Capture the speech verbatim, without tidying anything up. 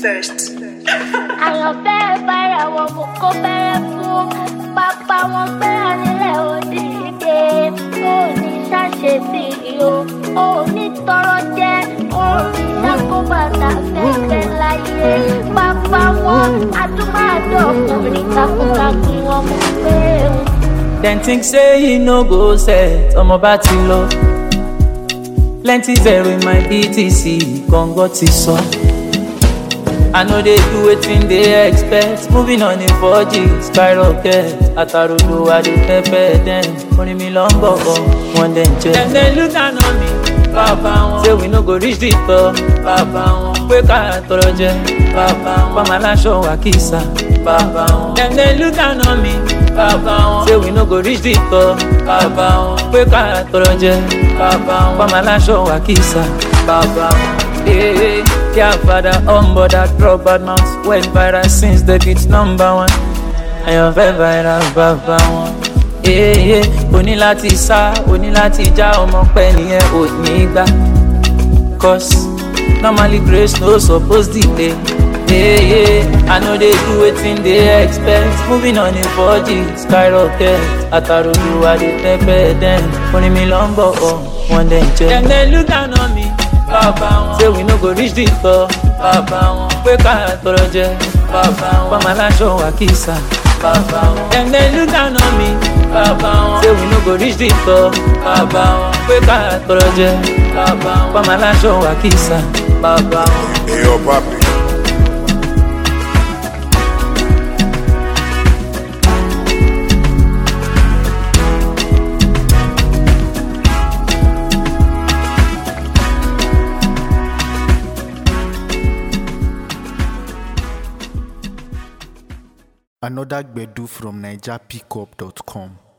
first. Àyànfẹ́ bára wọn mú kó bẹ̀rẹ̀ fún pápá wọn gbéra nílẹ̀ òdìdé. Ó ní ṣàṣetì o, ó ní tọrọ jẹ, ó ní lákòbàtà fẹ́fẹ́ láyé. Pápá wọn àtúmọ̀dọ̀ ọkùnrin takuntakun wọn mú pé. Dem think say he no go set, ọmọ bá ti lọ. Plenty zero in my B T C, Congo ti sọ. I know they do wetin they expect. Moving on in four G, skyrocket. Atarodo, I dey pepper them. Only me long go one then check. And they look down on me, Papa won. Say we no go reach the top, Papa won. We can't toroje, Papa won. Pamala show akisa, Papa won. And they look down on me, Papa won. Say we no go reach the top, Papa won. We can't toroje, Papa won. Pamala show akisa, Papa won. Hey, yeah, father, humble that drop bad mouth. Went viral since the kids number one. I am very viral, Papa one. Hey, yeah, oni lati sa, oni lati ja, ọmọ pẹ nìyẹn ò ní gbà. Cause normally grace no suppose delay. Hey, yeah, I know they do wetin they expect. Moving on in four G, skyrocket. Atarodo, I dey pepper them. Only me long but oh, one then check. And they look down on me, Papa won. Say we no go reach the top, Papa won. We can't toroje, Papa won. Pamala show akisa, Papa won. And they look down on me, Papa won. Say we no go reach the top, Papa won. We can't toroje, Papa won. Pamala show akisa, Papa won. Hey, yo, papi. Another Gbedu from Niger Pickup dot com.